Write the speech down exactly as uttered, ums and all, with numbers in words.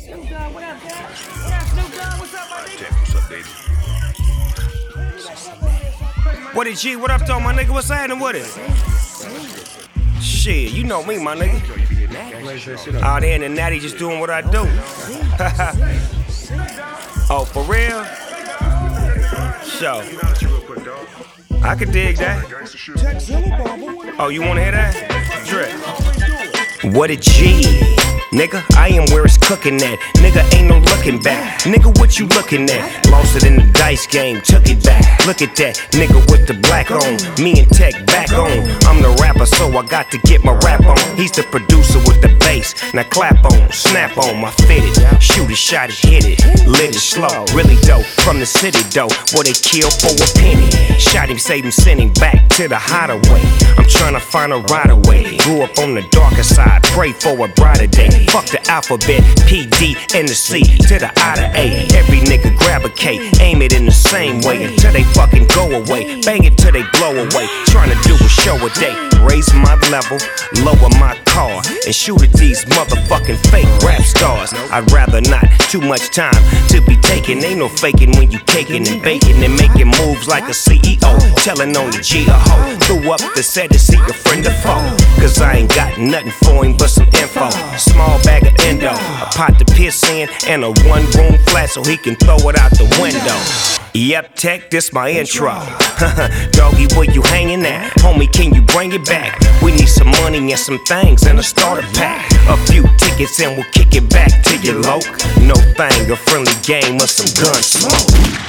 Snoop Dogg, what up, Dad? What up, Snoop Dogg? What's up, my nigga? What's up, baby? What it G? What up, though, my nigga? What's happening with it? Shit, you know me, my nigga. Out here in the natty just doing what I do. Oh, for real? Sure. I could dig that. Oh, you wanna hear that? Drip. What a G, nigga, I am where it's cooking at. Nigga, ain't no looking back. Nigga, what you looking at? Lost it in the dice game, took it back. Look at that, nigga with the black on. Me and Tech back on. I'm the rapper, so I got to get my rap on. He's the producer with the bass. Now clap on, snap on, my fitted. Shoot it, shot it, hit it. Lit it slow, really dope. From the city, though, where they kill for a penny. Shot him, saved him, sent him back to the hideaway. I'm trying to find a right away. Grew up on the darker side, pray for a brighter day. Fuck the alphabet, P, D, and the C to the I to A. Every nigga grab a K, aim it in the same way until they fucking go away. Bang it till they blow away. Trying to do a show a day. Raise my level, lower my car, and shoot at these motherfucking fake rap stars. I'd rather not. Too much time to be taking. Ain't no faking when you caking and baking and making moves like a C E O. Telling on the G a hoe. Threw up the set to see a friend or foe. Cause I ain't got nothing for him but some info. Small bag of endo, a pot to piss in, and a one room flat so he can throw it out the window. Yep, Tech, this my intro. Doggy, where you hanging at? Homie, can you bring it back? We need some money and some things and a starter pack. A few tickets and we'll kick it back to your loc. No thing, a friendly game or some gun smoke.